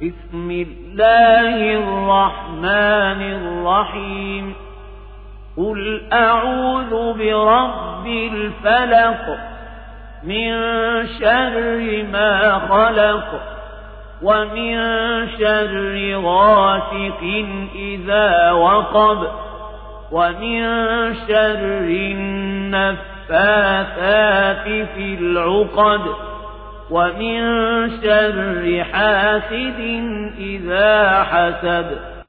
بسم الله الرحمن الرحيم قل أعوذ برب الفلق من شر ما خلق ومن شر غاسق إذا وقب ومن شر النفاثات في العقد ومن شر حاسد إذا حسد